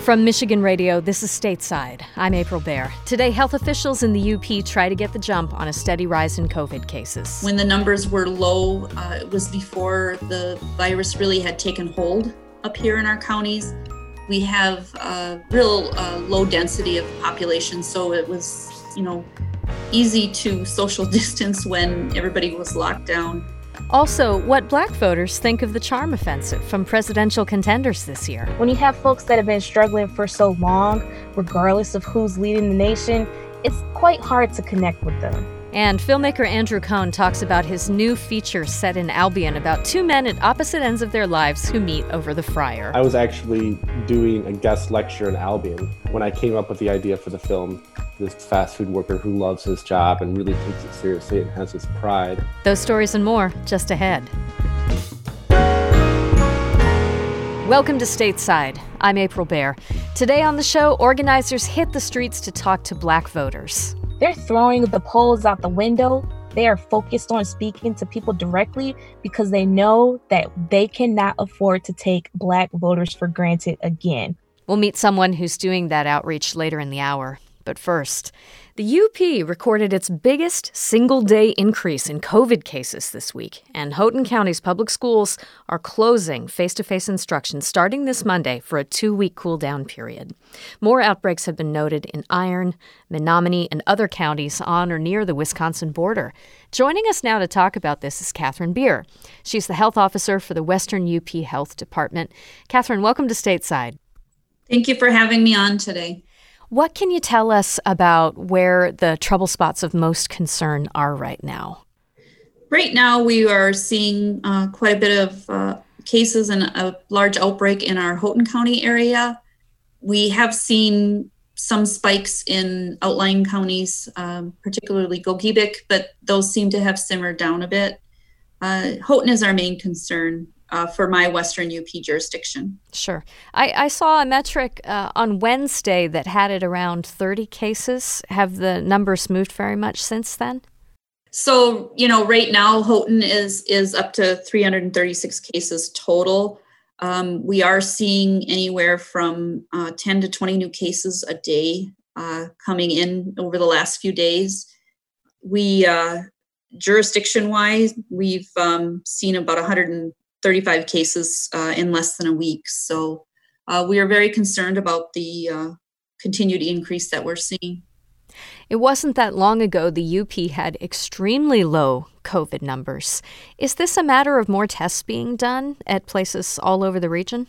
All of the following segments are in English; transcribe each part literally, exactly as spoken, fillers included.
From Michigan Radio, this is Stateside. I'm April Baer. Today, health officials in the U P try to get the jump on a steady rise in COVID cases. When the numbers were low, uh, it was before the virus really had taken hold up here in our counties. We have a real uh, low density of population, so it was, you know, easy to social distance when everybody was locked down. Also, what black voters think of the charm offensive from presidential contenders this year. When you have folks that have been struggling for so long, regardless of who's leading the nation, it's quite hard to connect with them. And filmmaker Andrew Cohn talks about his new feature set in Albion about two men at opposite ends of their lives who meet over the fryer. I was actually doing a guest lecture in Albion when I came up with the idea for the film. This fast food worker who loves his job and really takes it seriously and has his pride. Those stories and more just ahead. Welcome to Stateside. I'm April Baer. Today on the show, organizers hit the streets to talk to black voters. They're throwing the polls out the window. They are focused on speaking to people directly because they know that they cannot afford to take black voters for granted again. We'll meet someone who's doing that outreach later in the hour. But first, the U P recorded its biggest single-day increase in COVID cases this week, and Houghton County's public schools are closing face-to-face instruction starting this Monday for a two-week cool-down period. More outbreaks have been noted in Iron, Menominee, and other counties on or near the Wisconsin border. Joining us now to talk about this is Catherine Beer. She's the health officer for the Western U P Health Department. Catherine, welcome to Stateside. Thank you for having me on today. What can you tell us about where the trouble spots of most concern are right now? Right now, we are seeing uh, quite a bit of uh, cases and a large outbreak in our Houghton County area. We have seen some spikes in outlying counties, um, particularly Gogebic, but those seem to have simmered down a bit. Uh, Houghton is our main concern. Uh, for my Western U P jurisdiction. Sure. I, I saw a metric uh, on Wednesday that had it around thirty cases. Have the numbers moved very much since then? So, you know, right now, Houghton is is up to three hundred thirty-six cases total. Um, we are seeing anywhere from uh, ten to twenty new cases a day uh, coming in over the last few days. We, uh, jurisdiction-wise, we've um, seen about one hundred thirty-five cases uh, in less than a week. So uh, we are very concerned about the uh, continued increase that we're seeing. It wasn't that long ago the U P had extremely low COVID numbers. Is this a matter of more tests being done at places all over the region?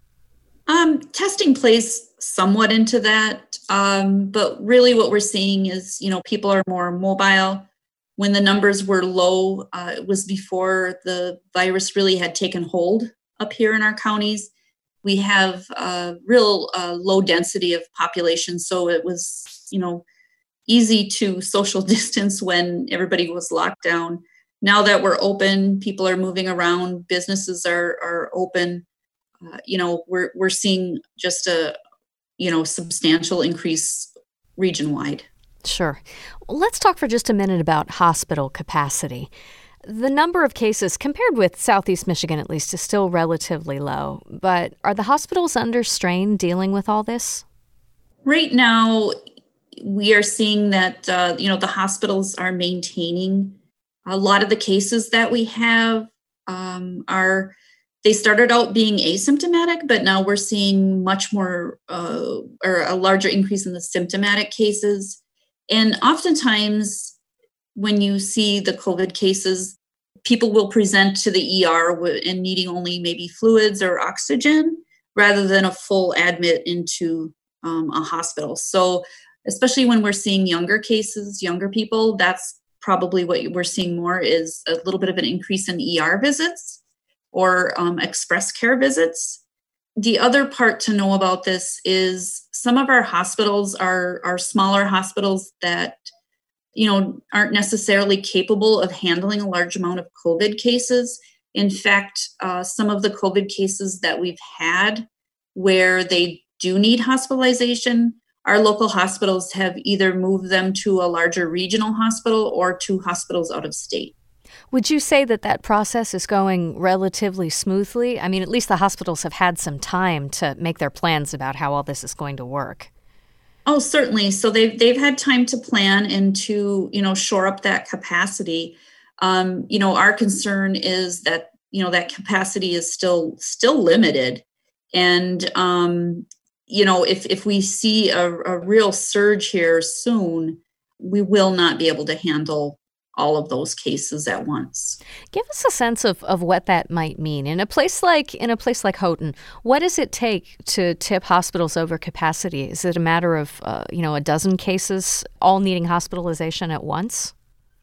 Um, testing plays somewhat into that, um, but really what we're seeing is, you know, people are more mobile. When the numbers were low, uh, it was before the virus really had taken hold up here in our counties. We have a real uh, low density of population, so it was, you know, easy to social distance when everybody was locked down. Now that we're open, people are moving around, businesses are are open. Uh, you know, we're we're seeing just a, you know, substantial increase region-wide. Sure. Let's talk for just a minute about hospital capacity. The number of cases, compared with Southeast Michigan at least, is still relatively low. But are the hospitals under strain dealing with all this? Right now, we are seeing that, uh, you know, the hospitals are maintaining a lot of the cases that we have um, are, they started out being asymptomatic, but now we're seeing much more uh, or a larger increase in the symptomatic cases. And oftentimes, when you see the COVID cases, people will present to the E R and needing only maybe fluids or oxygen rather than a full admit into um, a hospital. So especially when we're seeing younger cases, younger people, that's probably what we're seeing more is a little bit of an increase in E R visits or um, express care visits. The other part to know about this is some of our hospitals are, are smaller hospitals that, you know, aren't necessarily capable of handling a large amount of COVID cases. In fact, uh, some of the COVID cases that we've had where they do need hospitalization, our local hospitals have either moved them to a larger regional hospital or to hospitals out of state. Would you say that that process is going relatively smoothly? I mean, at least the hospitals have had some time to make their plans about how all this is going to work. Oh, certainly. So they've they've had time to plan and to, you know, shore up that capacity. Um, you know, our concern is that, you know, that capacity is still still limited. And, um, you know, if, if we see a, a real surge here soon, we will not be able to handle all of those cases at once. Give us a sense of, of what that might mean. In a place like in a place like Houghton, what does it take to tip hospitals over capacity? Is it a matter of, uh, you know, a dozen cases all needing hospitalization at once?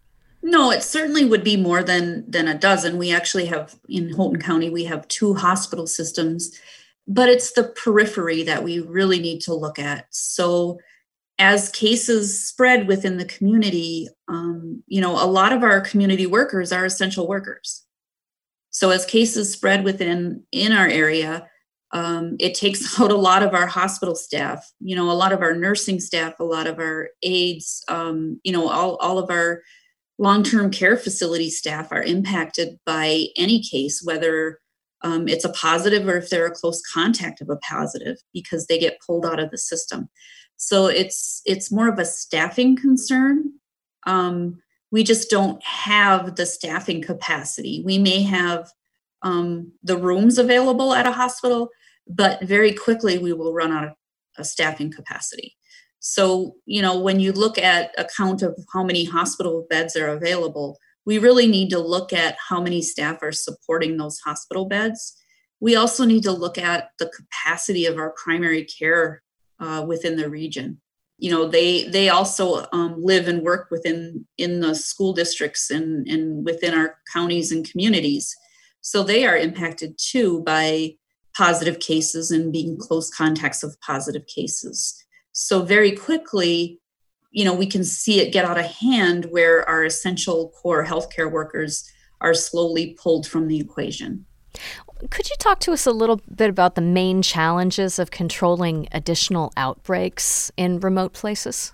No, it certainly would be more than than a dozen. We actually have, in Houghton County, we have two hospital systems, but it's the periphery that we really need to look at. So as cases spread within the community, um, you know, a lot of our community workers are essential workers. So as cases spread within in our area, um, it takes out a lot of our hospital staff, you know, a lot of our nursing staff, a lot of our aides, um, you know, all, all of our long-term care facility staff are impacted by any case, whether um, it's a positive or if they're a close contact of a positive, because they get pulled out of the system. So it's it's more of a staffing concern. Um, we just don't have the staffing capacity. We may have um, the rooms available at a hospital, but very quickly we will run out of, of staffing capacity. So, you know, when you look at a count of how many hospital beds are available, we really need to look at how many staff are supporting those hospital beds. We also need to look at the capacity of our primary care Uh, within the region. You know, they they also um, live and work within in the school districts and, and within our counties and communities. So they are impacted too by positive cases and being close contacts of positive cases. So very quickly, you know, we can see it get out of hand where our essential core healthcare workers are slowly pulled from the equation. Could you talk to us a little bit about the main challenges of controlling additional outbreaks in remote places?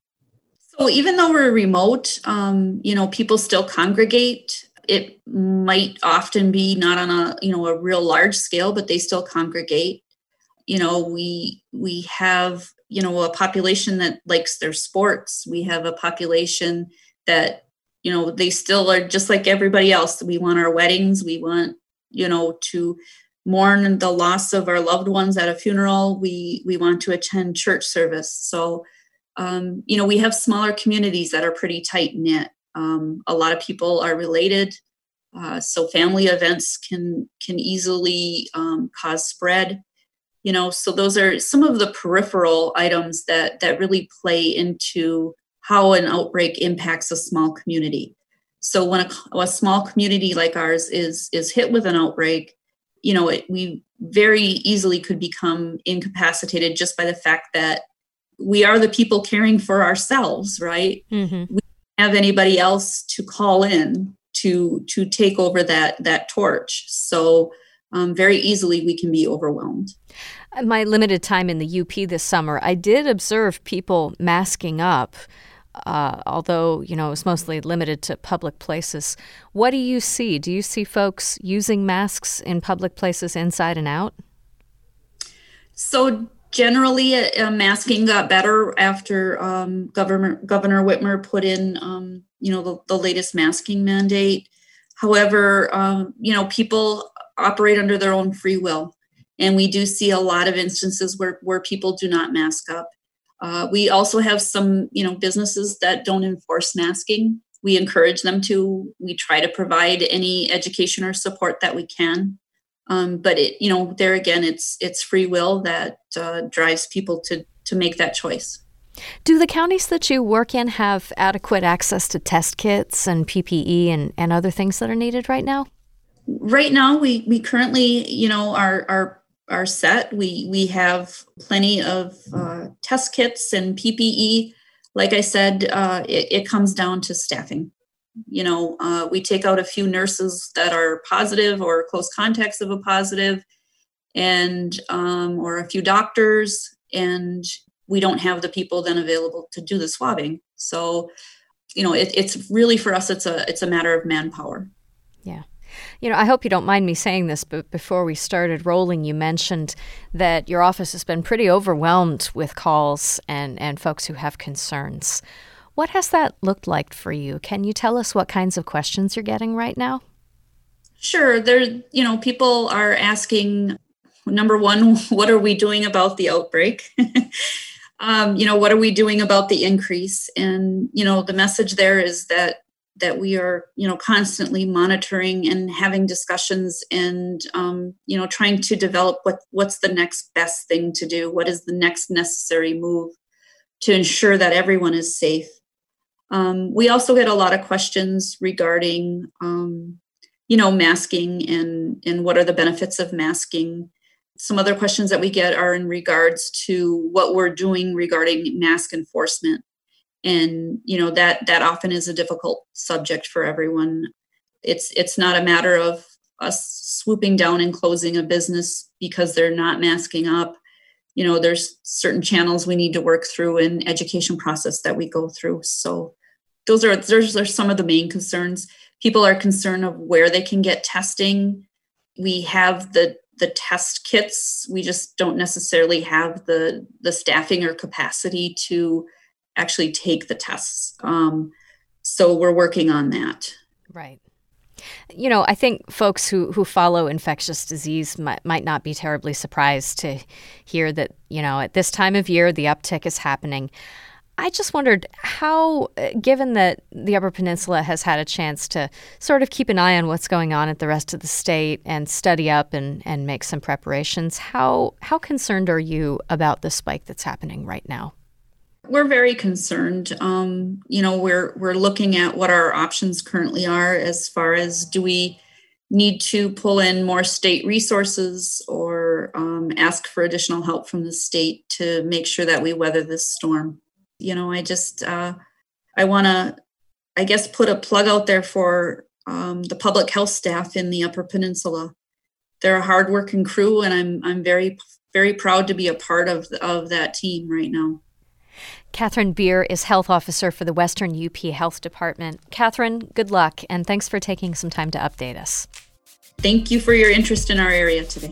So even though we're remote, um, you know, people still congregate. It might often be not on a, you know, a real large scale, but they still congregate. You know, we we have, you know, a population that likes their sports. We have a population that, you know, they still are just like everybody else. We want our weddings. We want, you know, to mourn the loss of our loved ones at a funeral. We we want to attend church service. So, um, you know, we have smaller communities that are pretty tight knit. Um, a lot of people are related, uh, so family events can can easily um, cause spread. You know, so those are some of the peripheral items that that really play into how an outbreak impacts a small community. So when a, a small community like ours is is hit with an outbreak, you know, it, we very easily could become incapacitated just by the fact that we are the people caring for ourselves, right? Mm-hmm. We don't have anybody else to call in to to take over that that torch. So um, very easily we can be overwhelmed. My limited time in the U P this summer, I did observe people masking up. Uh, although, you know, it was mostly limited to public places. What do you see? Do you see folks using masks in public places inside and out? So generally, uh, masking got better after um, Governor, Governor Whitmer put in, um, you know, the, the latest masking mandate. However, um, you know, people operate under their own free will. And we do see a lot of instances where, where people do not mask up. Uh, we also have some, you know, businesses that don't enforce masking. We encourage them to. We try to provide any education or support that we can. Um, but it, you know, there again, it's it's free will that uh, drives people to to make that choice. Do the counties that you work in have adequate access to test kits and P P E and, and other things that are needed right now? Right now, we we currently, you know, are are are set. We we have plenty of uh, test kits and P P E. Like I said, uh, it, it comes down to staffing. You know, uh, we take out a few nurses that are positive or close contacts of a positive, and um, or a few doctors, and we don't have the people then available to do the swabbing. So you know, it, it's really for us, it's a it's a matter of manpower. Yeah. You know, I hope you don't mind me saying this, but before we started rolling, you mentioned that your office has been pretty overwhelmed with calls and, and folks who have concerns. What has that looked like for you? Can you tell us what kinds of questions you're getting right now? Sure. There, you know, people are asking, number one, what are we doing about the outbreak? um, you know, what are we doing about the increase? And, you know, the message there is that that we are, you know, constantly monitoring and having discussions and, um, you know, trying to develop what, what's the next best thing to do? What is the next necessary move to ensure that everyone is safe? Um, we also get a lot of questions regarding, um, you know, masking and, and what are the benefits of masking. Some other questions that we get are in regards to what we're doing regarding mask enforcement. And, you know, that that often is a difficult subject for everyone. It's it's not a matter of us swooping down and closing a business because they're not masking up. You know, there's certain channels we need to work through and education process that we go through. So those are those are some of the main concerns. People are concerned of where they can get testing. We have the the test kits. We just don't necessarily have the the staffing or capacity to actually take the tests. Um, so we're working on that. Right. You know, I think folks who, who follow infectious disease might, might not be terribly surprised to hear that, you know, at this time of year, the uptick is happening. I just wondered how, given that the Upper Peninsula has had a chance to sort of keep an eye on what's going on at the rest of the state and study up and, and make some preparations, how how concerned are you about the spike that's happening right now? We're very concerned. Um, you know, we're we're looking at what our options currently are as far as do we need to pull in more state resources or um, ask for additional help from the state to make sure that we weather this storm. You know, I just uh, I want to, I guess, put a plug out there for um, the public health staff in the Upper Peninsula. They're a hardworking crew, and I'm I'm very very proud to be a part of of that team right now. Catherine Beer is health officer for the Western U P Health Department. Catherine, good luck, and thanks for taking some time to update us. Thank you for your interest in our area today.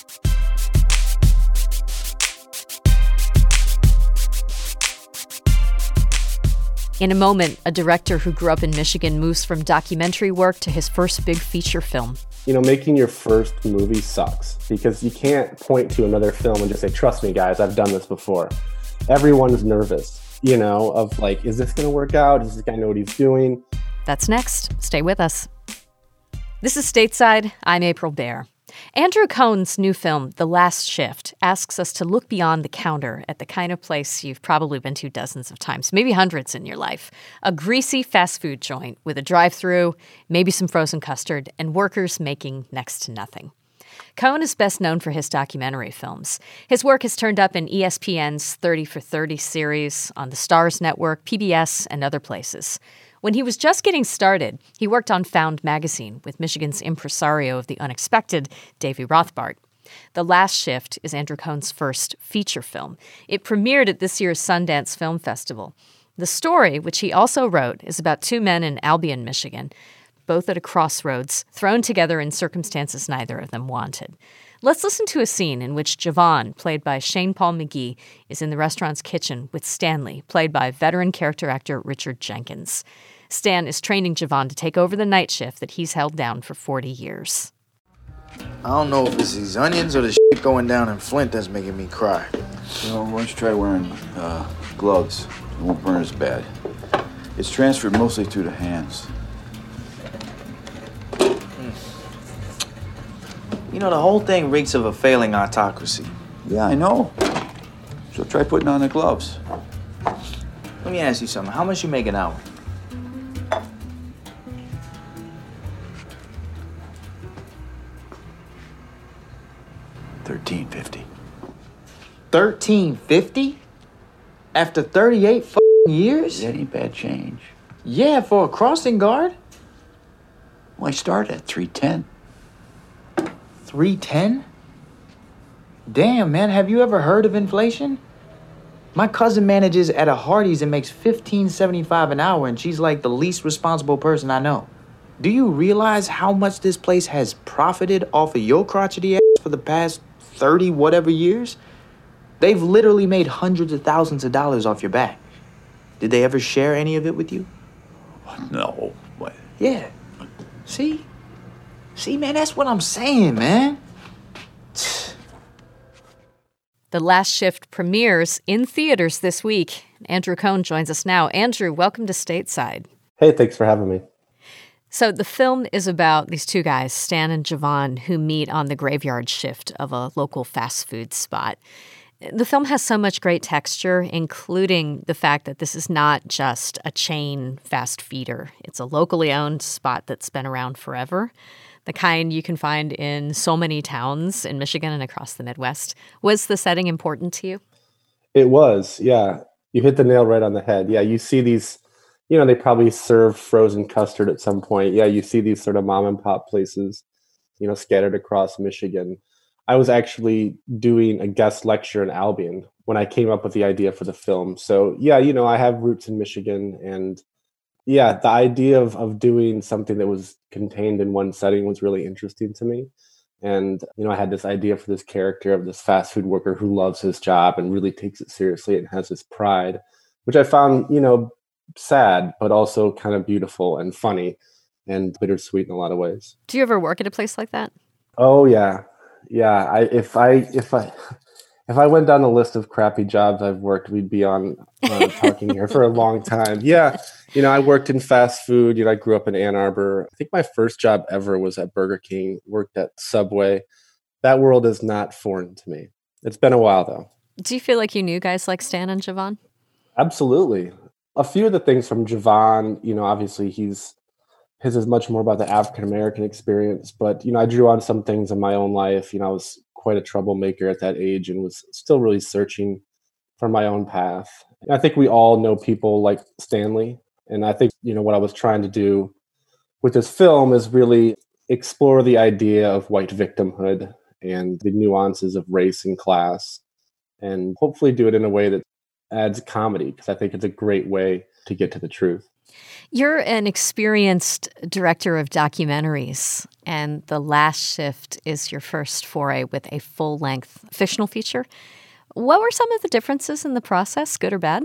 In a moment, a director who grew up in Michigan moves from documentary work to his first big feature film. You know, making your first movie sucks because you can't point to another film and just say, trust me, guys, I've done this before. Everyone's nervous, you know, of like, is this going to work out? Does this guy know what he's doing? That's next. Stay with us. This is Stateside. I'm April Baer. Andrew Cohen's new film, The Last Shift, asks us to look beyond the counter at the kind of place you've probably been to dozens of times, maybe hundreds in your life. A greasy fast food joint with a drive-thru, maybe some frozen custard, and workers making next to nothing. Cohen is best known for his documentary films. His work has turned up in E S P N's thirty for thirty series, on the Starz Network, P B S, and other places. When he was just getting started, he worked on Found magazine with Michigan's impresario of the unexpected, Davy Rothbart. The Last Shift is Andrew Cohen's first feature film. It premiered at this year's Sundance Film Festival. The story, which he also wrote, is about two men in Albion, Michigan, both at a crossroads, thrown together in circumstances neither of them wanted. Let's listen to a scene in which Javon, played by Shane Paul McGee, is in the restaurant's kitchen with Stanley, played by veteran character actor Richard Jenkins. Stan is training Javon to take over the night shift that he's held down for forty years. I don't know if it's these onions or the shit going down in Flint that's making me cry. Well, why don't you try wearing uh, gloves? It won't burn as bad. It's transferred mostly to the hands. You know, the whole thing reeks of a failing autocracy. Yeah, I know. So try putting on the gloves. Let me ask you something. How much you make an hour? Thirteen fifty. Thirteen fifty? After thirty-eight f***ing years? That ain't bad change. Yeah, for a crossing guard. Well, I started at three ten. three ten? Damn, man, have you ever heard of inflation? My cousin manages at a Hardee's and makes fifteen seventy-five an hour, and she's like the least responsible person I know. Do you realize how much this place has profited off of your crotchety ass for the past thirty whatever years? They've literally made hundreds of thousands of dollars off your back. Did they ever share any of it with you? No. What? Yeah. See? See, man, that's what I'm saying, man. The Last Shift premieres in theaters this week. Andrew Cohn joins us now. Andrew, welcome to Stateside. Hey, thanks for having me. So the film is about these two guys, Stan and Javon, who meet on the graveyard shift of a local fast food spot. The film has so much great texture, including the fact that this is not just a chain fast feeder. It's a locally owned spot that's been around forever, the kind you can find in so many towns in Michigan and across the Midwest. Was the setting important to you? It was, yeah. You hit the nail right on the head. Yeah, you see these, you know, they probably serve frozen custard at some point. Yeah, you see these sort of mom and pop places, you know, scattered across Michigan. I was actually doing a guest lecture in Albion when I came up with the idea for the film. So yeah, you know, I have roots in Michigan, and yeah, the idea of, of doing something that was contained in one setting was really interesting to me. And, you know, I had this idea for this character of this fast food worker who loves his job and really takes it seriously and has this pride, which I found, you know, sad, but also kind of beautiful and funny and bittersweet in a lot of ways. Do you ever work at a place like that? Oh, yeah. Yeah. I, if I, if I, if I went down the list of crappy jobs I've worked, we'd be on uh, talking here for a long time. Yeah. You know, I worked in fast food. You know, I grew up in Ann Arbor. I think my first job ever was at Burger King, worked at Subway. That world is not foreign to me. It's been a while, though. Do you feel like you knew guys like Stan and Javon? Absolutely. A few of the things from Javon, you know, obviously he's, his is much more about the African-American experience. But, you know, I drew on some things in my own life. You know, I was quite a troublemaker at that age and was still really searching for my own path. And I think we all know people like Stanley. And I think, you know, what I was trying to do with this film is really explore the idea of white victimhood and the nuances of race and class, and hopefully do it in a way that adds comedy, because I think it's a great way to get to the truth. You're an experienced director of documentaries, and The Last Shift is your first foray with a full-length fictional feature. What were some of the differences in the process, good or bad?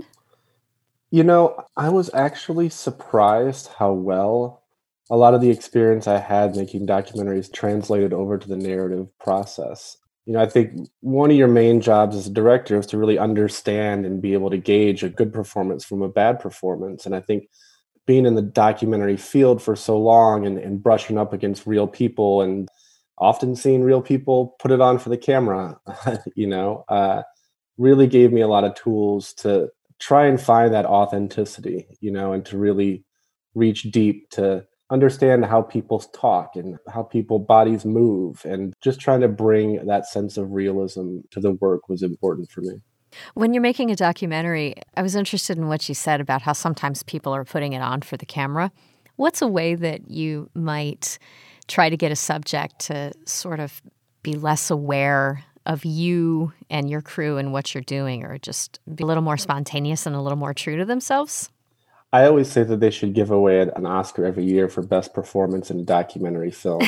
You know, I was actually surprised how well a lot of the experience I had making documentaries translated over to the narrative process. You know, I think one of your main jobs as a director is to really understand and be able to gauge a good performance from a bad performance. And I think being in the documentary field for so long and, and brushing up against real people and often seeing real people put it on for the camera, you know, uh, really gave me a lot of tools to try and find that authenticity, you know, and to really reach deep to understand how people talk and how people bodies move, and just trying to bring that sense of realism to the work was important for me. When you're making a documentary, I was interested in what you said about how sometimes people are putting it on for the camera. What's a way that you might try to get a subject to sort of be less aware of you and your crew and what you're doing, or just be a little more spontaneous and a little more true to themselves? I always say that they should give away an Oscar every year for best performance in a documentary film.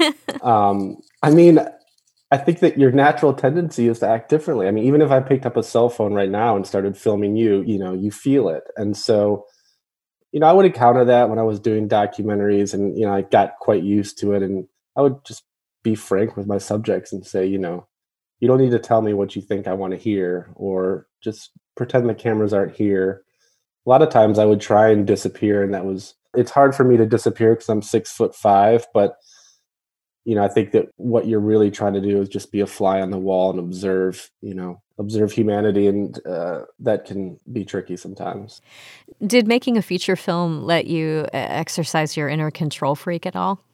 um, I mean, I think that your natural tendency is to act differently. I mean, even if I picked up a cell phone right now and started filming you, you know, you feel it. And so, you know, I would encounter that when I was doing documentaries, and, you know, I got quite used to it. And I would just be frank with my subjects and say, you know, you don't need to tell me what you think I want to hear, or just pretend the cameras aren't here. A lot of times I would try and disappear, and that was, it's hard for me to disappear because I'm six foot five, but, you know, I think that what you're really trying to do is just be a fly on the wall and observe, you know, observe humanity, and uh, that can be tricky sometimes. Did making a feature film let you exercise your inner control freak at all?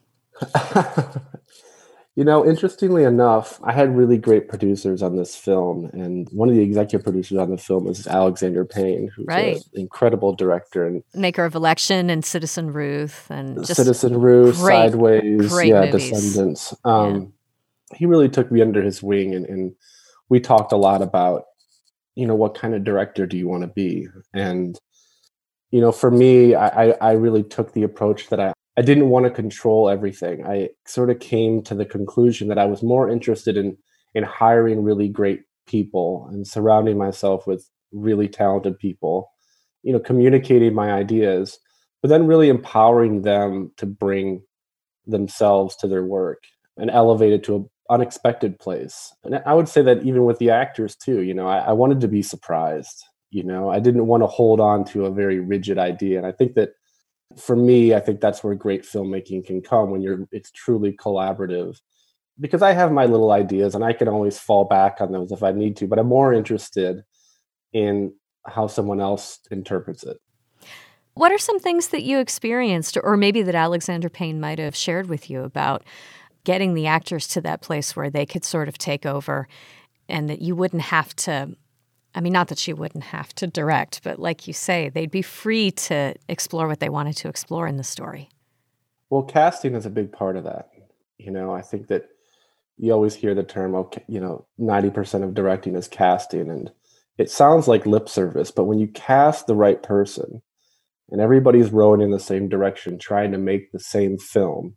You know, interestingly enough, I had really great producers on this film. And one of the executive producers on the film is Alexander Payne, who's right. an incredible director. And maker of Election and Citizen Ruth. and just Citizen Ruth, great, Sideways, great yeah, movies. Descendants. Um, yeah. He really took me under his wing. And, and we talked a lot about, you know, what kind of director do you want to be? And, you know, for me, I, I really took the approach that I, I didn't want to control everything. I sort of came to the conclusion that I was more interested in, in hiring really great people and surrounding myself with really talented people, you know, communicating my ideas, but then really empowering them to bring themselves to their work and elevate it to an unexpected place. And I would say that even with the actors too, you know, I, I wanted to be surprised. You know, I didn't want to hold on to a very rigid idea. And I think that for me, I think that's where great filmmaking can come, when you're, it's truly collaborative. Because I have my little ideas and I can always fall back on those if I need to, but I'm more interested in how someone else interprets it. What are some things that you experienced, or maybe that Alexander Payne might have shared with you, about getting the actors to that place where they could sort of take over and that you wouldn't have to, I mean, not that she wouldn't have to direct, but like you say, they'd be free to explore what they wanted to explore in the story? Well, casting is a big part of that. You know, I think that you always hear the term, okay, you know, ninety percent of directing is casting. And it sounds like lip service, but when you cast the right person and everybody's rowing in the same direction, trying to make the same film,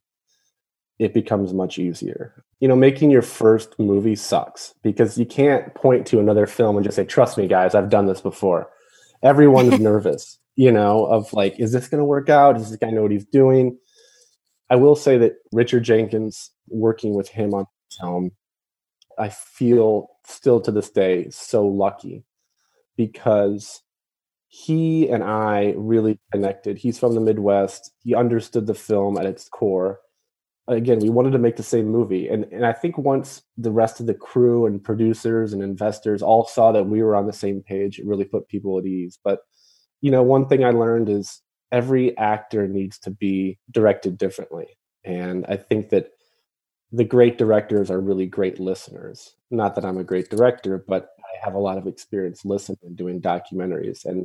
it becomes much easier. You know, making your first movie sucks because you can't point to another film and just say, trust me, guys, I've done this before. Everyone's nervous, you know, of like, is this going to work out? Does this guy know what he's doing? I will say that Richard Jenkins, working with him on film, I feel still to this day so lucky because he and I really connected. He's from the Midwest. He understood the film at its core. Again, we wanted to make the same movie. And, and I think once the rest of the crew and producers and investors all saw that we were on the same page, it really put people at ease. But, you know, one thing I learned is every actor needs to be directed differently. And I think that the great directors are really great listeners. Not that I'm a great director, but I have a lot of experience listening and doing documentaries. And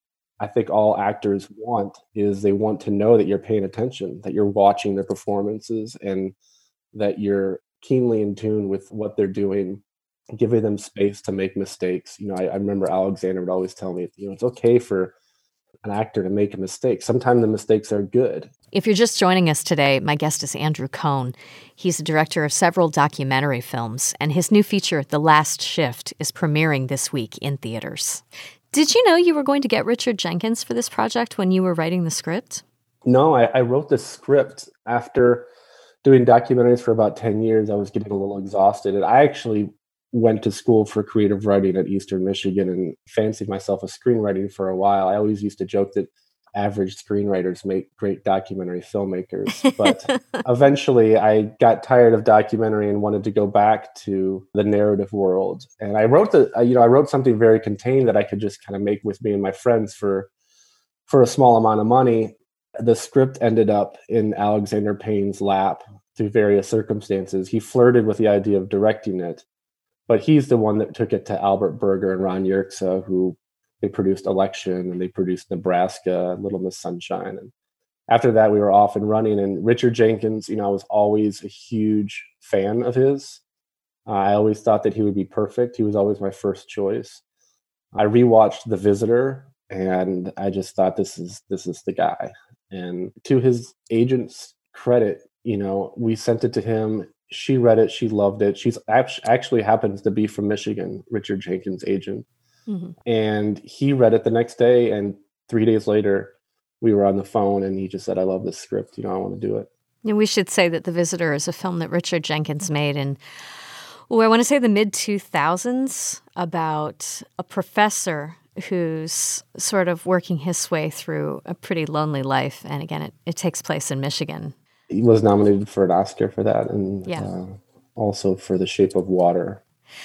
I think all actors want is they want to know that you're paying attention, that you're watching their performances, and that you're keenly in tune with what they're doing, giving them space to make mistakes. You know, I, I remember Alexander would always tell me, you know, it's okay for an actor to make a mistake. Sometimes the mistakes are good. If you're just joining us today, my guest is Andrew Cohn. He's the director of several documentary films, and his new feature, The Last Shift, is premiering this week in theaters. Did you know you were going to get Richard Jenkins for this project when you were writing the script? No, I, I wrote the script after doing documentaries for about ten years. I was getting a little exhausted, and I actually went to school for creative writing at Eastern Michigan and fancied myself a screenwriting for a while. I always used to joke that average screenwriters make great documentary filmmakers. But eventually I got tired of documentary and wanted to go back to the narrative world. And I wrote the, you know, I wrote something very contained that I could just kind of make with me and my friends for, for a small amount of money. The script ended up in Alexander Payne's lap through various circumstances. He flirted with the idea of directing it, but he's the one that took it to Albert Berger and Ron Yerxa, who they produced Election and they produced Nebraska, Little Miss Sunshine. And after that, we were off and running. And Richard Jenkins, you know, I was always a huge fan of his. Uh, I always thought that he would be perfect. He was always my first choice. I rewatched The Visitor, and I just thought this is this is the guy. And to his agent's credit, you know, we sent it to him. She read it. She loved it. She's actually happens to be from Michigan, Richard Jenkins' agent. Mm-hmm. And he read it the next day. And three days later, we were on the phone and he just said, I love this script. You know, I want to do it. And we should say that The Visitor is a film that Richard Jenkins made in, oh, I want to say the mid two thousands, about a professor who's sort of working his way through a pretty lonely life. And again, it, it takes place in Michigan. He was nominated for an Oscar for that, and yeah. uh, also for The Shape of Water.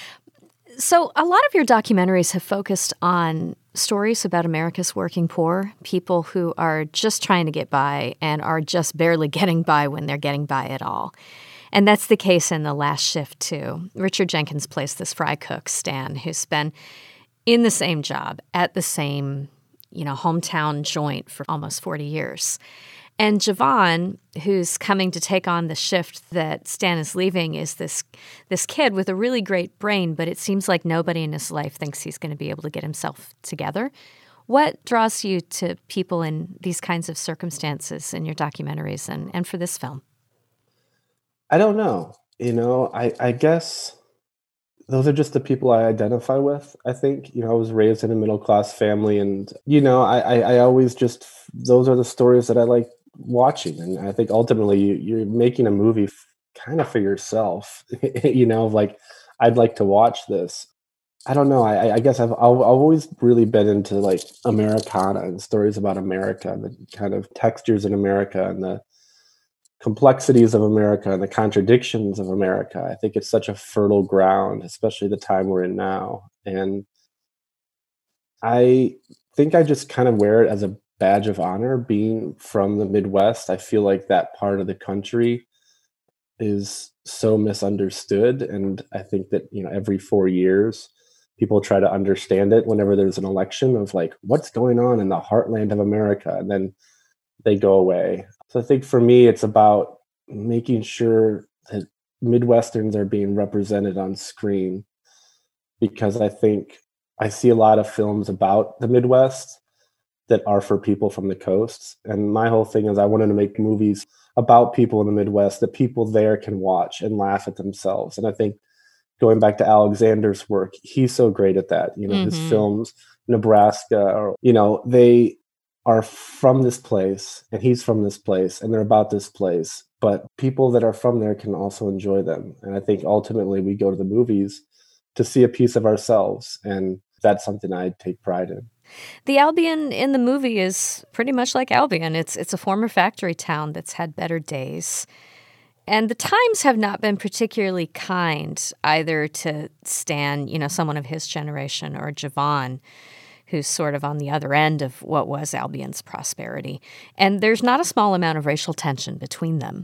So a lot of your documentaries have focused on stories about America's working poor, people who are just trying to get by and are just barely getting by when they're getting by at all. And that's the case in The Last Shift, too. Richard Jenkins plays this fry cook, Stan, who's been in the same job at the same, you know, hometown joint for almost forty years. And Javon, who's coming to take on the shift that Stan is leaving, is this this kid with a really great brain, but it seems like nobody in his life thinks he's going to be able to get himself together. What draws you to people in these kinds of circumstances in your documentaries and, and for this film? I don't know. You know, I, I guess those are just the people I identify with. I think, you know, I was raised in a middle-class family, and, you know, I, I, I always just, those are the stories that I like watching. And I think ultimately you, you're making a movie f- kind of for yourself, you know, like, I'd like to watch this. I don't know. I, I guess I've, I've always really been into like Americana and stories about America, and the kind of textures in America and the complexities of America and the contradictions of America. I think it's such a fertile ground, especially the time we're in now. And I think I just kind of wear it as a badge of honor being from the Midwest. I feel like that part of the country is so misunderstood. And I think that, you know, every four years, people try to understand it whenever there's an election of like, what's going on in the heartland of America? And then they go away. So I think for me, it's about making sure that Midwesterns are being represented on screen, because I think I see a lot of films about the Midwest that are for people from the coasts. And my whole thing is I wanted to make movies about people in the Midwest that people there can watch and laugh at themselves. And I think going back to Alexander's work, he's so great at that. You know, mm-hmm. his films, Nebraska, or, you know, they are from this place and he's from this place and they're about this place, but people that are from there can also enjoy them. And I think ultimately we go to the movies to see a piece of ourselves. And that's something I take pride in. The Albion in the movie is pretty much like Albion. It's it's a former factory town that's had better days. And the times have not been particularly kind either to Stan, you know, someone of his generation, or Javon, who's sort of on the other end of what was Albion's prosperity. And there's not a small amount of racial tension between them.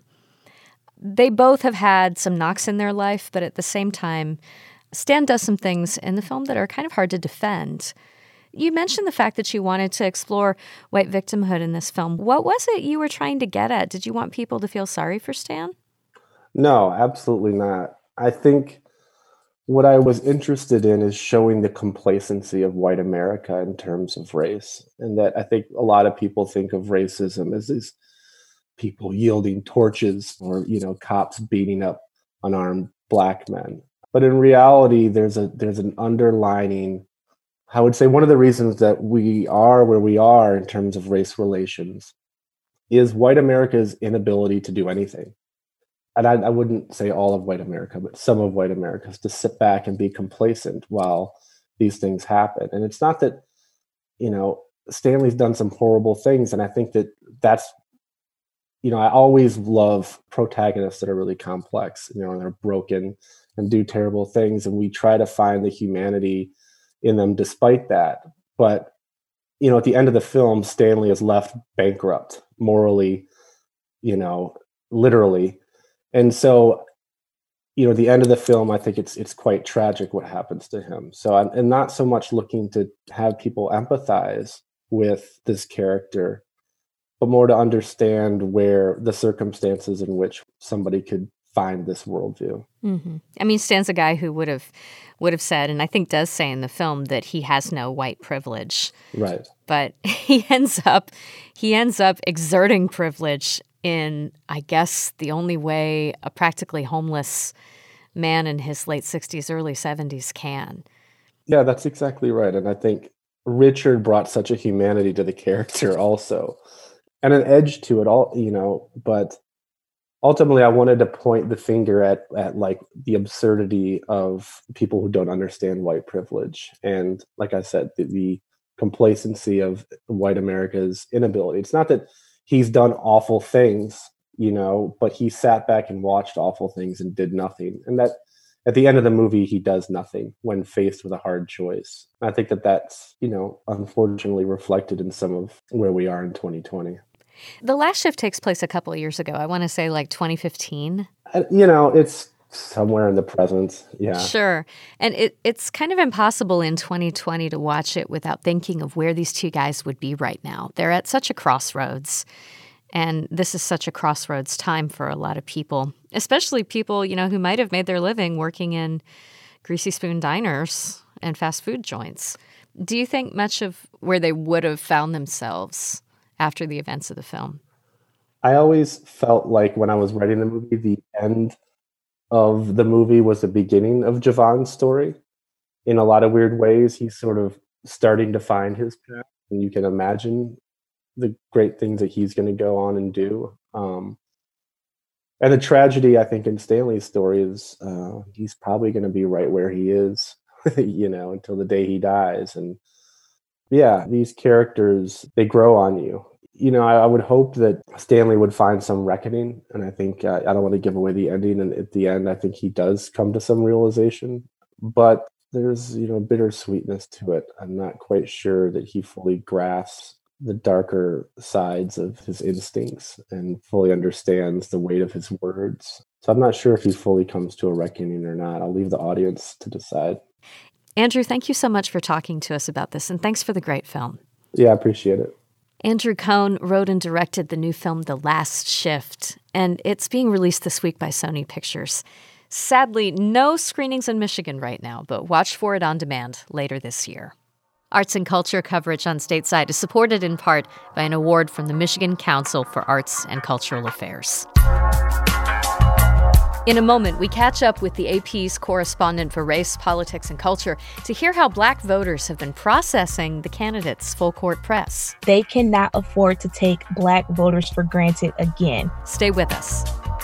They both have had some knocks in their life, but at the same time, Stan does some things in the film that are kind of hard to defend. You mentioned the fact that you wanted to explore white victimhood in this film. What was it you were trying to get at? Did you want people to feel sorry for Stan? No, absolutely not. I think what I was interested in is showing the complacency of white America in terms of race. And that I think a lot of people think of racism as these people yielding torches or, you know, cops beating up unarmed black men. But in reality, there's a there's an underlining, I would say one of the reasons that we are where we are in terms of race relations is white America's inability to do anything. And I, I wouldn't say all of white America, but some of white America, is to sit back and be complacent while these things happen. And it's not that, you know, Stanley's done some horrible things. And I think that that's, you know, I always love protagonists that are really complex, you know, and they're broken and do terrible things. And we try to find the humanity in them despite that. But, you know, at the end of the film, Stanley is left bankrupt morally, you know, literally. And so, you know, at the end of the film, I think it's it's quite tragic what happens to him. So I'm and not so much looking to have people empathize with this character, but more to understand where the circumstances in which somebody could find this worldview. Mm-hmm. I mean, Stan's a guy who would have would have said, and I think does say in the film, that he has no white privilege. Right. But he ends up he ends up exerting privilege in, I guess, the only way a practically homeless man in his late sixties, early seventies can. Yeah, that's exactly right. And I think Richard brought such a humanity to the character also, and an edge to it all, you know, but ultimately I wanted to point the finger at, at like the absurdity of people who don't understand white privilege. And like I said, the, the complacency of white America's inability. It's not that he's done awful things, you know, but he sat back and watched awful things and did nothing. And that at the end of the movie, he does nothing when faced with a hard choice. I think that that's, you know, unfortunately reflected in some of where we are in twenty twenty. The Last Shift takes place a couple of years ago. I want to say like twenty fifteen. Uh, you know, it's somewhere in the present. Yeah. Sure. And it, it's kind of impossible in twenty twenty to watch it without thinking of where these two guys would be right now. They're at such a crossroads. And this is such a crossroads time for a lot of people, especially people, you know, who might have made their living working in greasy spoon diners and fast food joints. Do you think much of where they would have found themselves after the events of the film? I always felt like when I was writing the movie, the end of the movie was the beginning of Javon's story. In a lot of weird ways, he's sort of starting to find his path, and you can imagine the great things that he's going to go on and do. Um, and the tragedy, I think, in Stanley's story is uh, he's probably going to be right where he is, you know, until the day he dies. And yeah, these characters, they grow on you. You know, I, I would hope that Stanley would find some reckoning. And I think, uh, I don't want to give away the ending. And at the end, I think he does come to some realization. But there's, you know, bittersweetness to it. I'm not quite sure that he fully grasps the darker sides of his instincts and fully understands the weight of his words. So I'm not sure if he fully comes to a reckoning or not. I'll leave the audience to decide. Andrew, thank you so much for talking to us about this, and thanks for the great film. Yeah, I appreciate it. Andrew Cohn wrote and directed the new film The Last Shift, and it's being released this week by Sony Pictures. Sadly, no screenings in Michigan right now, but watch for it on demand later this year. Arts and culture coverage on Stateside is supported in part by an award from the Michigan Council for Arts and Cultural Affairs. In a moment, we catch up with the A P's correspondent for race, politics, and culture to hear how Black voters have been processing the candidates' full court press. They cannot afford to take Black voters for granted again. Stay with us.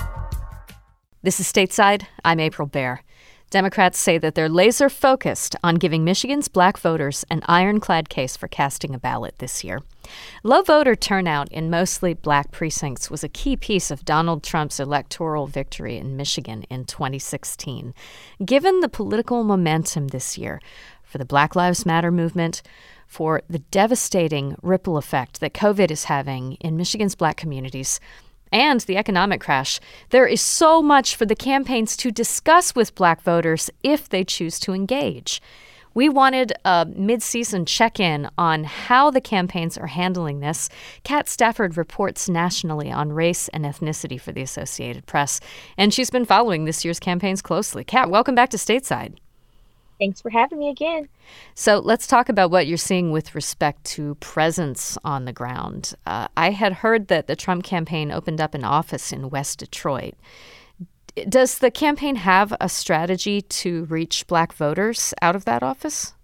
This is Stateside. I'm April Baer. Democrats say that they're laser focused on giving Michigan's Black voters an ironclad case for casting a ballot this year. Low voter turnout in mostly Black precincts was a key piece of Donald Trump's electoral victory in Michigan in twenty sixteen. Given the political momentum this year for the Black Lives Matter movement, for the devastating ripple effect that COVID is having in Michigan's Black communities, and the economic crash, there is so much for the campaigns to discuss with Black voters if they choose to engage. We wanted a mid-season check-in on how the campaigns are handling this. Kat Stafford reports nationally on race and ethnicity for the Associated Press, and she's been following this year's campaigns closely. Kat, welcome back to Stateside. Thanks for having me again. So let's talk about what you're seeing with respect to presence on the ground. Uh, I had heard that the Trump campaign opened up an office in West Detroit. Does the campaign have a strategy to reach Black voters out of that office?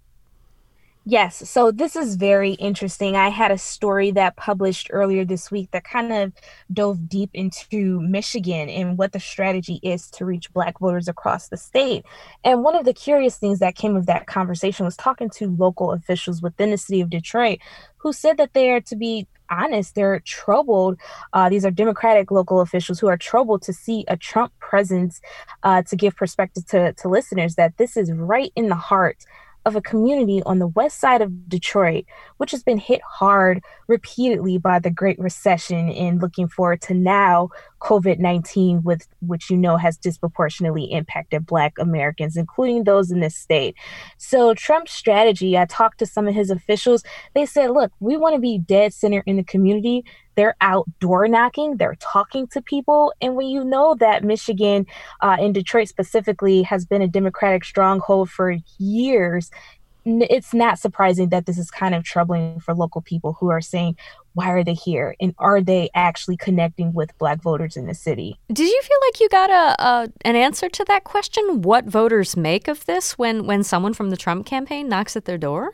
Yes. So this is very interesting. I had a story that published earlier this week that kind of dove deep into Michigan and what the strategy is to reach Black voters across the state. And one of the curious things that came of that conversation was talking to local officials within the city of Detroit who said that they are, to be honest, they're troubled. Uh, these are Democratic local officials who are troubled to see a Trump presence, uh, to give perspective to, to listeners that this is right in the heart of a community on the west side of Detroit, which has been hit hard repeatedly by the Great Recession and looking forward to now COVID nineteen, with which you know has disproportionately impacted Black Americans, including those in this state. So Trump's strategy, I talked to some of his officials, they said, look, we want to be dead center in the community. They're out door knocking, they're talking to people. And when you know that Michigan, uh, in Detroit specifically, has been a Democratic stronghold for years, it's not surprising that this is kind of troubling for local people who are saying, why are they here? And are they actually connecting with Black voters in the city? Did you feel like you got a, a an answer to that question? What voters make of this when, when someone from the Trump campaign knocks at their door?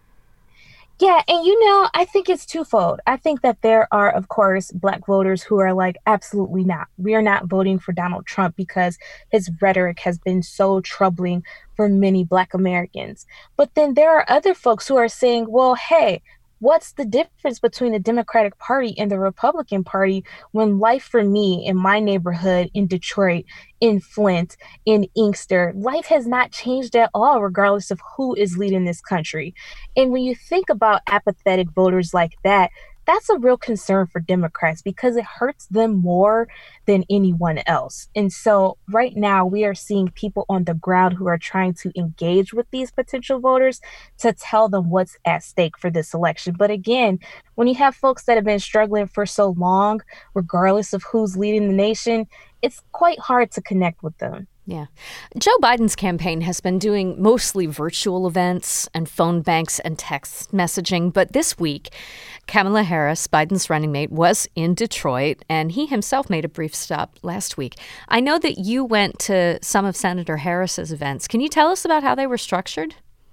Yeah, and you know, I think it's twofold. I think that there are, of course, Black voters who are like, absolutely not. We are not voting for Donald Trump because his rhetoric has been so troubling for many Black Americans. But then there are other folks who are saying, well, hey, what's the difference between the Democratic Party and the Republican Party when life for me in my neighborhood in Detroit, in Flint, in Inkster, life has not changed at all, regardless of who is leading this country. And when you think about apathetic voters like that, that's a real concern for Democrats because it hurts them more than anyone else. And so right now we are seeing people on the ground who are trying to engage with these potential voters to tell them what's at stake for this election. But again, when you have folks that have been struggling for so long, regardless of who's leading the nation, it's quite hard to connect with them. Yeah. Joe Biden's campaign has been doing mostly virtual events and phone banks and text messaging. But this week, Kamala Harris, Biden's running mate, was in Detroit, and he himself made a brief stop last week. I know that you went to some of Senator Harris's events. Can you tell us about how they were structured?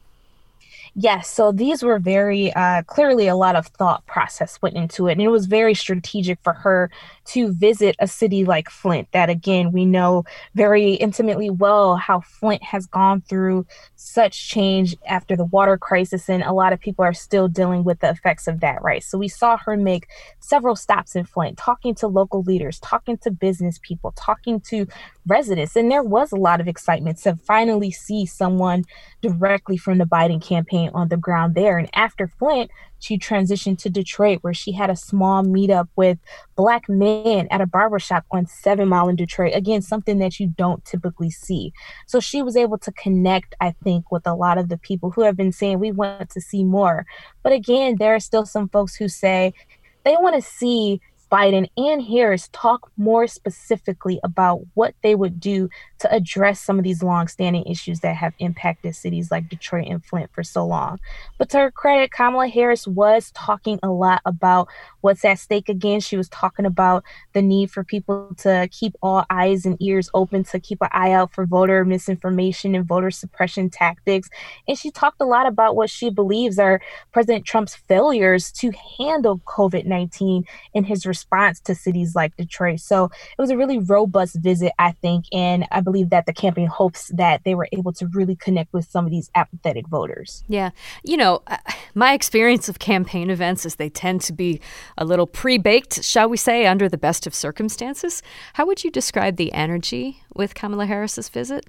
Yes, so these were very uh, clearly a lot of thought process went into it. And it was very strategic for her to visit a city like Flint that, again, we know very intimately well how Flint has gone through such change after the water crisis. And a lot of people are still dealing with the effects of that, right? So we saw her make several stops in Flint, talking to local leaders, talking to business people, talking to residents. And there was a lot of excitement to finally see someone directly from the Biden campaign on the ground there. And after Flint, she transitioned to Detroit, where she had a small meetup with Black men at a barbershop on Seven Mile in Detroit. Again, something that you don't typically see. So she was able to connect, I think, with a lot of the people who have been saying we want to see more. But again, there are still some folks who say they want to see Biden and Harris talk more specifically about what they would do to address some of these longstanding issues that have impacted cities like Detroit and Flint for so long. But to her credit, Kamala Harris was talking a lot about what's at stake again. She was talking about the need for people to keep all eyes and ears open, to keep an eye out for voter misinformation and voter suppression tactics. And she talked a lot about what she believes are President Trump's failures to handle COVID nineteen in his response to cities like Detroit. So it was a really robust visit, I think, and I believe that the campaign hopes that they were able to really connect with some of these apathetic voters. Yeah. You know, my experience of campaign events is they tend to be a little pre-baked, shall we say, under the best of circumstances. How would you describe the energy with Kamala Harris's visit?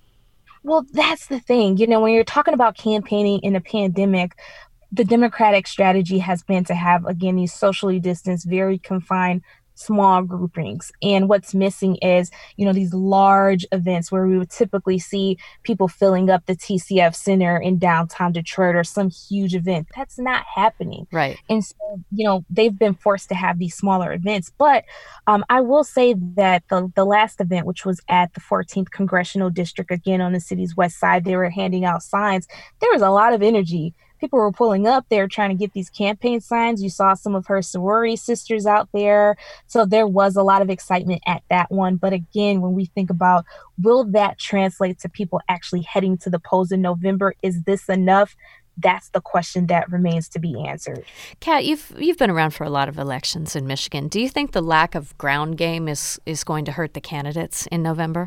Well, that's the thing. You know, when you're talking about campaigning in a pandemic, the Democratic strategy has been to have, again, these socially distanced, very confined, small groupings. And what's missing is, you know, these large events where we would typically see people filling up the T C F Center in downtown Detroit or some huge event. That's not happening. Right. And so, you know, they've been forced to have these smaller events. But um, I will say that the, the last event, which was at the fourteenth Congressional District, again, on the city's west side, they were handing out signs. There was a lot of energy. People were pulling up there trying to get these campaign signs. You saw some of her sorority sisters out there. So there was a lot of excitement at that one. But again, when we think about, will that translate to people actually heading to the polls in November? Is this enough? That's the question that remains to be answered. Kat, you've you've been around for a lot of elections in Michigan. Do you think the lack of ground game is, is going to hurt the candidates in November?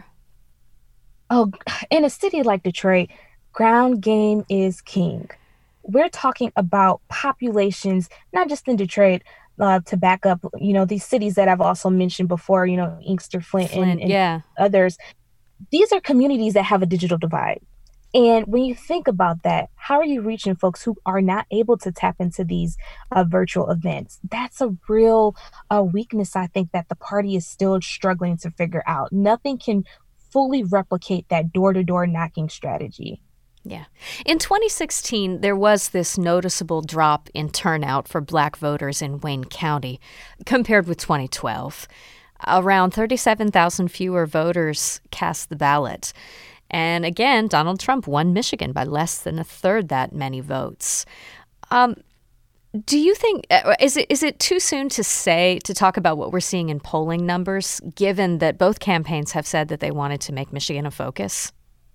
Oh, in a city like Detroit, ground game is king. We're talking about populations, not just in Detroit, uh, to back up, you know, these cities that I've also mentioned before, you know, Inkster, Flint, Flint and, and yeah. others. These are communities that have a digital divide. And when you think about that, how are you reaching folks who are not able to tap into these uh, virtual events? That's a real uh, weakness, I think, that the party is still struggling to figure out. Nothing can fully replicate that door-to-door knocking strategy. Yeah. In twenty sixteen, there was this noticeable drop in turnout for Black voters in Wayne County compared with twenty twelve. Around thirty-seven thousand fewer voters cast the ballot. And again, Donald Trump won Michigan by less than a third that many votes. Um, do you think, is it is it too soon to say, to talk about what we're seeing in polling numbers, given that both campaigns have said that they wanted to make Michigan a focus?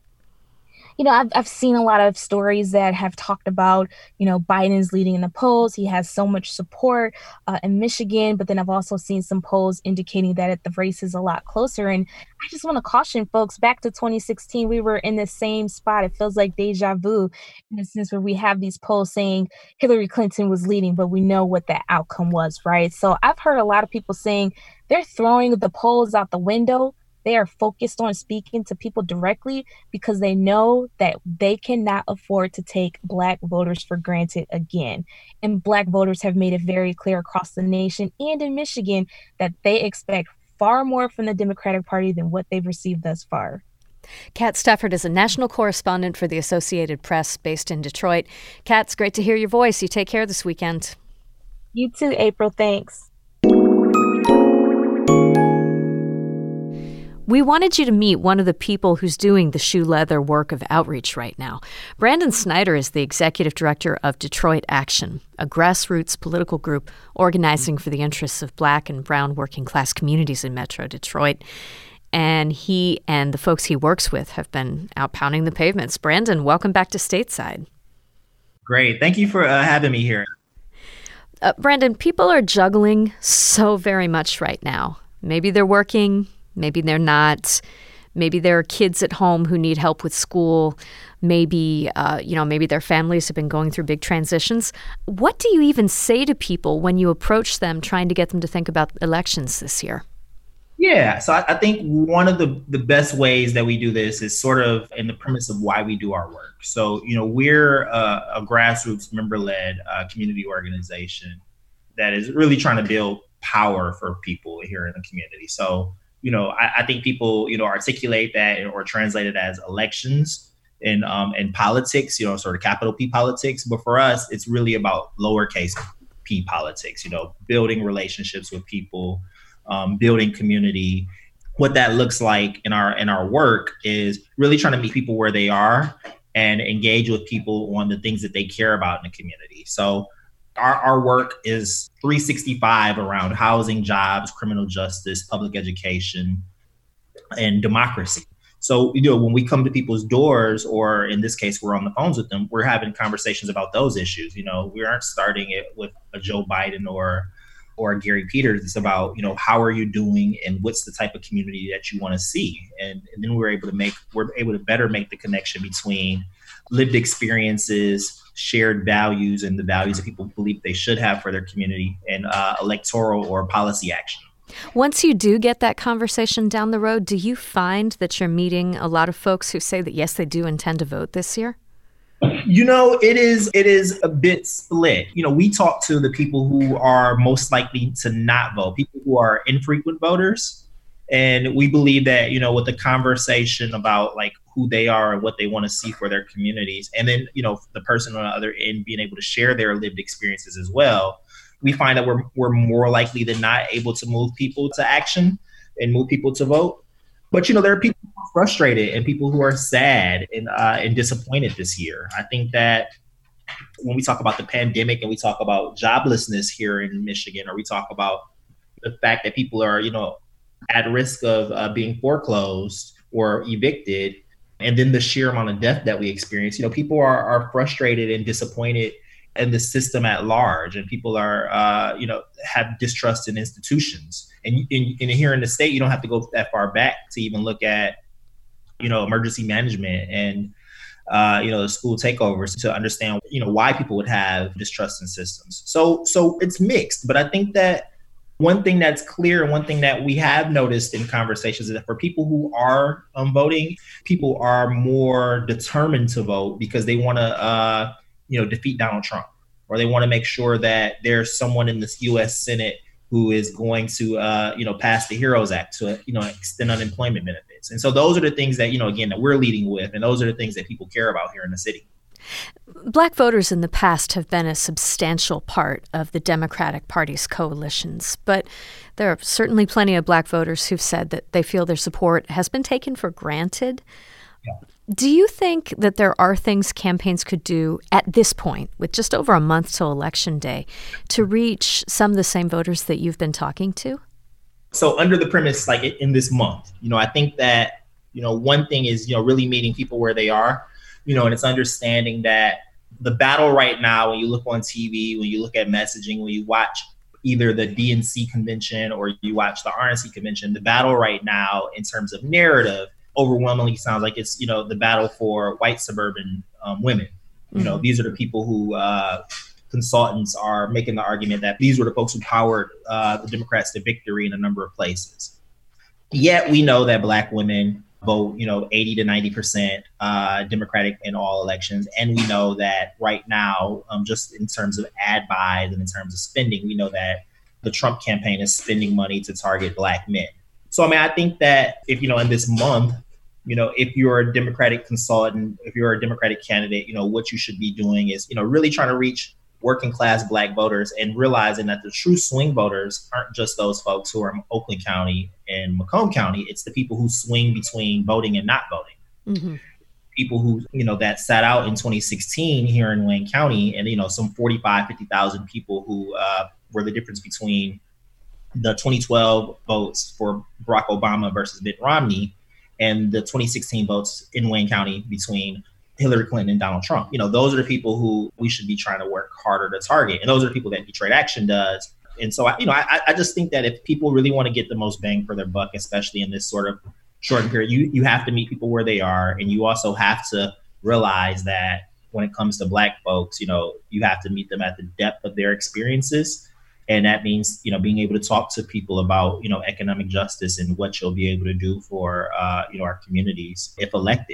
You know, I've, I've seen a lot of stories that have talked about, you know, Biden's leading in the polls. He has so much support uh, in Michigan. But then I've also seen some polls indicating that the race is a lot closer. And I just want to caution folks, back to twenty sixteen, we were in the same spot. It feels like deja vu in a sense where we have these polls saying Hillary Clinton was leading, but we know what that outcome was, right? So I've heard a lot of people saying they're throwing the polls out the window They are focused on speaking to people directly because they know that they cannot afford to take Black voters for granted again. And Black voters have made it very clear across the nation and in Michigan that they expect far more from the Democratic Party than what they've received thus far. Kat Stafford is a national correspondent for the Associated Press based in Detroit. Kat, it's great to hear your voice. You take care this weekend. You too, April. Thanks. We wanted you to meet one of the people who's doing the shoe leather work of outreach right now. Brandon Snyder is the executive director of Detroit Action, a grassroots political group organizing for the interests of Black and brown working class communities in Metro Detroit. And he and the folks he works with have been out pounding the pavements. Brandon, welcome back to Stateside. Great. Thank you for uh, having me here. Uh, Brandon, people are juggling so very much right now. Maybe they're working, maybe they're not. Maybe there are kids at home who need help with school. Maybe, uh, you know, maybe their families have been going through big transitions. What do you even say to people when you approach them trying to get them to think about elections this year? Yeah, so I, I think one of the, the best ways that we do this is sort of in the premise of why we do our work. So, you know, we're a, a grassroots member-led uh, community organization that is really trying to build power for people here in the community. So, you know, I, I think people, you know, articulate that or translate it as elections in, um, in politics, you know, sort of capital P politics. But for us, it's really about lowercase p politics, you know, building relationships with people, Um, building community. What that looks like in our in our work is really trying to meet people where they are and engage with people on the things that they care about in the community. So our, our work is three sixty-five around housing, jobs, criminal justice, public education, and democracy. So, you know, when we come to people's doors, or in this case, we're on the phones with them, we're having conversations about those issues. You know, we aren't starting it with a Joe Biden or or Gary Peters. It's about, you know, how are you doing and what's the type of community that you want to see? And, and then we're able to make, we're able to better make the connection between lived experiences, shared values, and the values that people believe they should have for their community, and uh, electoral or policy action. Once you do get that conversation down the road, do you find that you're meeting a lot of folks who say that, yes, they do intend to vote this year? You know, it is it is a bit split. You know, we talk to the people who are most likely to not vote, people who are infrequent voters. And we believe that, you know, with the conversation about like who they are and what they want to see for their communities, and then, you know, the person on the other end being able to share their lived experiences as well, we find that we're we're more likely than not able to move people to action and move people to vote. But, you know, there are people who are frustrated and people who are sad and uh, and disappointed this year. I think that when we talk about the pandemic and we talk about joblessness here in Michigan, or we talk about the fact that people are, you know, at risk of uh, being foreclosed or evicted, and then the sheer amount of death that we experience, you know, people are, are frustrated and disappointed in the system at large, and people are, uh, you know, have distrust in institutions. And, and, and here in the state, you don't have to go that far back to even look at, you know, emergency management and, uh, you know, the school takeovers to understand, you know, why people would have distrust in systems. So, so it's mixed. But I think that one thing that's clear, and one thing that we have noticed in conversations, is that for people who are um, voting, people are more determined to vote because they want to, uh, you know, defeat Donald Trump, or they want to make sure that there's someone in this U S Senate who is going to, uh, you know, pass the HEROES Act to, you know, extend unemployment benefits. And so those are the things that, you know, again, that we're leading with. And those are the things that people care about here in the city. Black voters in the past have been a substantial part of the Democratic Party's coalitions, but there are certainly plenty of Black voters who've said that they feel their support has been taken for granted. Yeah. Do you think that there are things campaigns could do at this point, with just over a month till Election Day, to reach some of the same voters that you've been talking to? So under the premise, like in this month, you know, I think that, you know, one thing is, you know, really meeting people where they are, you know, and it's understanding that the battle right now, when you look on T V, when you look at messaging, when you watch either the D N C convention or you watch the R N C convention, the battle right now in terms of narrative overwhelmingly sounds like it's, you know, the battle for white suburban um, women. You mm-hmm. know, these are the people who uh, consultants are making the argument that these were the folks who powered uh, the Democrats to victory in a number of places. Yet we know that Black women vote, you know, eighty to ninety percent uh, Democratic in all elections. And we know that right now, um, just in terms of ad buys and in terms of spending, we know that the Trump campaign is spending money to target Black men. So, I mean, I think that if, you know, in this month, you know, if you're a Democratic consultant, if you're a Democratic candidate, you know, what you should be doing is, you know, really trying to reach working class Black voters and realizing that the true swing voters aren't just those folks who are in Oakland County and Macomb County. It's the people who swing between voting and not voting. Mm-hmm. People who, you know, that sat out in twenty sixteen here in Wayne County, and, you know, some forty-five, fifty thousand people who uh, were the difference between the twenty twelve votes for Barack Obama versus Mitt Romney and the twenty sixteen votes in Wayne County between Hillary Clinton and Donald Trump. You know, those are the people who we should be trying to work harder to target. And those are the people that Detroit Action does. And so, I, you know, I, I just think that if people really want to get the most bang for their buck, especially in this sort of short period, you, you have to meet people where they are. And you also have to realize that when it comes to Black folks, you know, you have to meet them at the depth of their experiences. And that means, you know, being able to talk to people about, you know, economic justice and what you'll be able to do for, uh, you know, our communities if elected.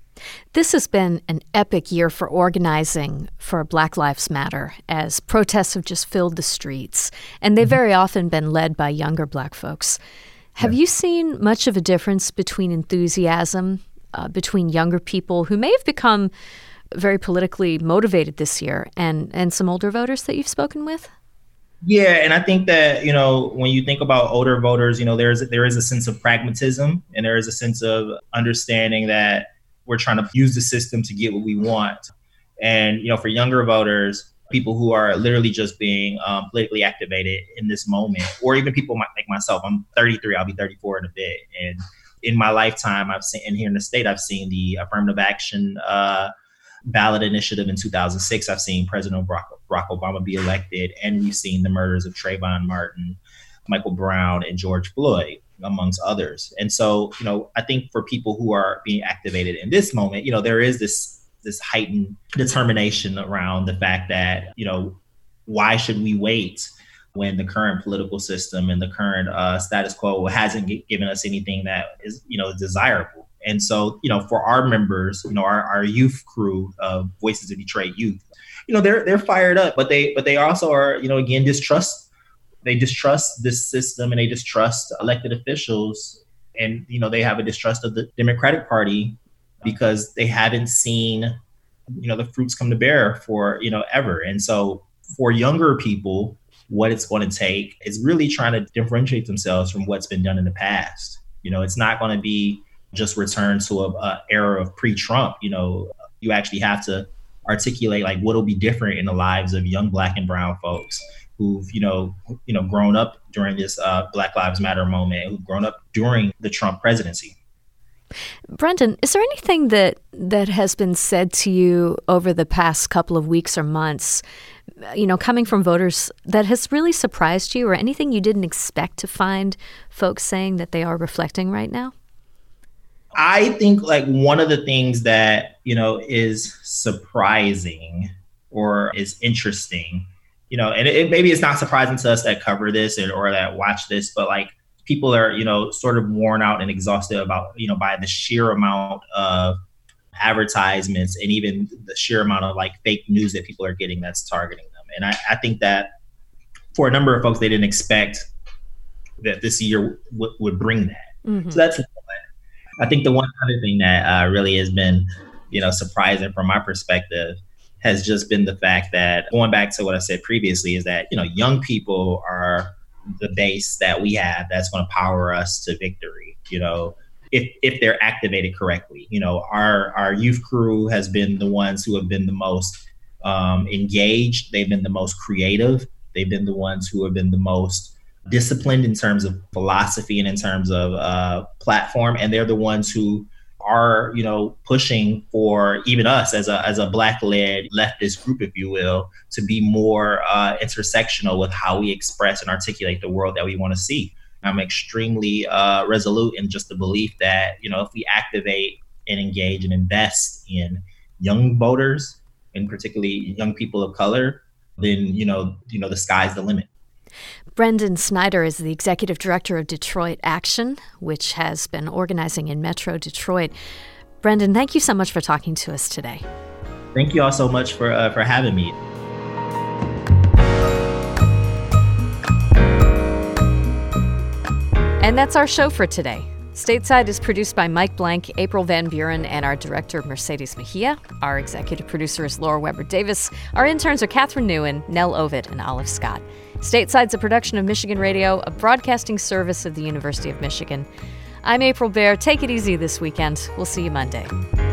This has been an epic year for organizing for Black Lives Matter, as protests have just filled the streets, and they've very often been led by younger Black folks. Have yeah. you seen much of a difference between enthusiasm uh, between younger people who may have become very politically motivated this year and, and some older voters that you've spoken with? Yeah, and I think that, you know, when you think about older voters, you know, there's there is a sense of pragmatism, and there is a sense of understanding that we're trying to use the system to get what we want. And, you know, for younger voters, people who are literally just being um, politically activated in this moment, or even people like myself, I'm thirty-three, I'll be thirty-four in a bit. And in my lifetime, I've seen, and here in the state, I've seen the affirmative action uh, ballot initiative in two thousand six. I've seen President Barack, Barack Obama be elected, and we've seen the murders of Trayvon Martin, Michael Brown, and George Floyd, amongst others. And so, you know, I think for people who are being activated in this moment, you know, there is this this heightened determination around the fact that, you know, why should we wait when the current political system and the current uh, status quo hasn't g- given us anything that is, you know, desirable. And so, you know, for our members, you know, our, our youth crew of Voices of Detroit Youth, you know, they're they're fired up, but they but they also are, you know, again, distrust. They distrust this system, and they distrust elected officials. And, you know, they have a distrust of the Democratic Party because they haven't seen, you know, the fruits come to bear for, you know, ever. And so for younger people, what it's going to take is really trying to differentiate themselves from what's been done in the past. You know, it's not going to be just return to a, a era of pre-Trump. You know, you actually have to articulate like what'll be different in the lives of young Black and brown folks who've, you know, you know, grown up during this uh, Black Lives Matter moment, who've grown up during the Trump presidency. Brendan, is there anything that that has been said to you over the past couple of weeks or months, you know, coming from voters that has really surprised you, or anything you didn't expect to find folks saying that they are reflecting right now? I think like one of the things that, you know, is surprising or is interesting, you know, and it, maybe it's not surprising to us that cover this or, or that watch this, but like people are, you know, sort of worn out and exhausted about, you know, by the sheer amount of advertisements and even the sheer amount of like fake news that people are getting that's targeting them. And I, I think that for a number of folks, they didn't expect that this year w- would bring that. Mm-hmm. So that's, I think the one other thing that uh, really has been, you know, surprising from my perspective has just been the fact that, going back to what I said previously, is that, you know, young people are the base that we have that's going to power us to victory, you know, if if they're activated correctly. You know, our our youth crew has been the ones who have been the most um, engaged. They've been the most creative. They've been the ones who have been the most disciplined in terms of philosophy and in terms of uh, platform. And they're the ones who are, you know, pushing for even us as a as a Black-led leftist group, if you will, to be more uh, intersectional with how we express and articulate the world that we want to see. I'm extremely uh, resolute in just the belief that, you know, if we activate and engage and invest in young voters, and particularly young people of color, then, you know, you know, the sky's the limit. Brendan Snyder is the executive director of Detroit Action, which has been organizing in Metro Detroit. Brendan, thank you so much for talking to us today. Thank you all so much for uh, for having me. And that's our show for today. Stateside is produced by Mike Blank, April Van Buren, and our director, Mercedes Mejia. Our executive producer is Laura Weber Davis. Our interns are Catherine Newen, Nell Ovid, and Olive Scott. Stateside's a production of Michigan Radio, a broadcasting service of the University of Michigan. I'm April Baer. Take it easy this weekend. We'll see you Monday.